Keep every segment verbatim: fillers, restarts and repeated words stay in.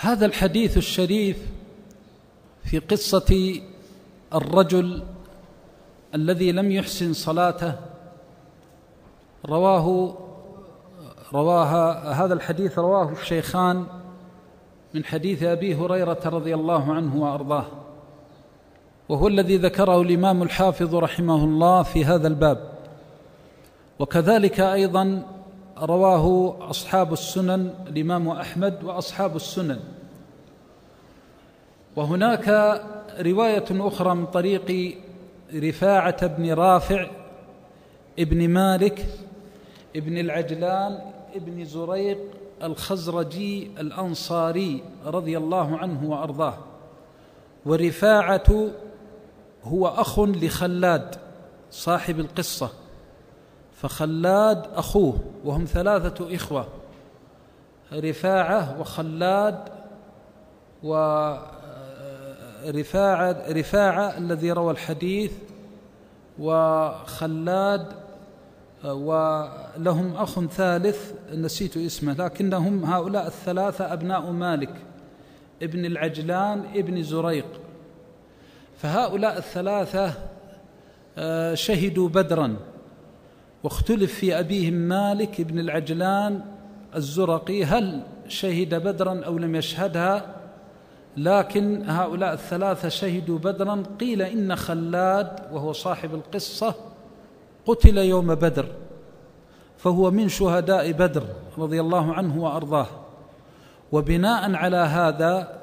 هذا الحديث الشريف في قصة الرجل الذي لم يحسن صلاته رواه رواها هذا الحديث رواه الشيخان من حديث أبي هريرة رضي الله عنه وأرضاه، وهو الذي ذكره الإمام الحافظ رحمه الله في هذا الباب. وكذلك أيضا رواه أصحاب السنن الإمام أحمد وأصحاب السنن. وهناك رواية أخرى من طريق رفاعة بن رافع ابن مالك ابن العجلان ابن زريق الخزرجي الأنصاري رضي الله عنه وأرضاه. ورفاعة هو أخ لخلاد صاحب القصة، فخلاد أخوه، وهم ثلاثة إخوة، رفاعة وخلاد ورفاعة رفاعة الذي روى الحديث، وخلاد، ولهم أخ ثالث نسيت اسمه، لكنهم هؤلاء الثلاثة أبناء مالك ابن العجلان ابن زريق. فهؤلاء الثلاثة شهدوا بدرا، واختلف في أبيهم مالك ابن العجلان الزرقي هل شهد بدرا أو لم يشهدها، لكن هؤلاء الثلاثة شهدوا بدرا. قيل إن خلاد وهو صاحب القصة قتل يوم بدر، فهو من شهداء بدر رضي الله عنه وأرضاه. وبناء على هذا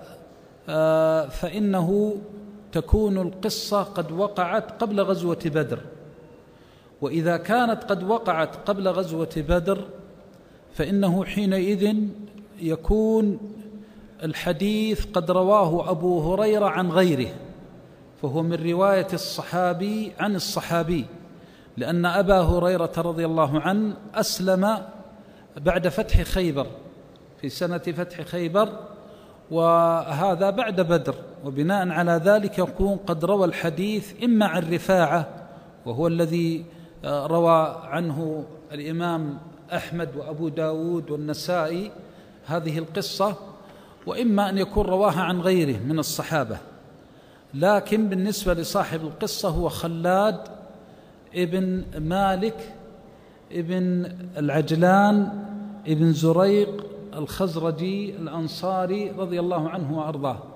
فإنه تكون القصة قد وقعت قبل غزوة بدر، وإذا كانت قد وقعت قبل غزوة بدر فإنه حينئذ يكون الحديث قد رواه أبو هريرة عن غيره، فهو من رواية الصحابي عن الصحابي، لأن أبا هريرة رضي الله عنه أسلم بعد فتح خيبر في سنة فتح خيبر، وهذا بعد بدر، وبناء على ذلك يكون قد روى الحديث إما عن رفاعة وهو الذي روى عنه الإمام أحمد وأبو داود والنسائي هذه القصة، وإما أن يكون رواها عن غيره من الصحابة. لكن بالنسبة لصاحب القصة هو خلاد ابن مالك ابن العجلان ابن زريق الخزرجي الأنصاري رضي الله عنه وأرضاه.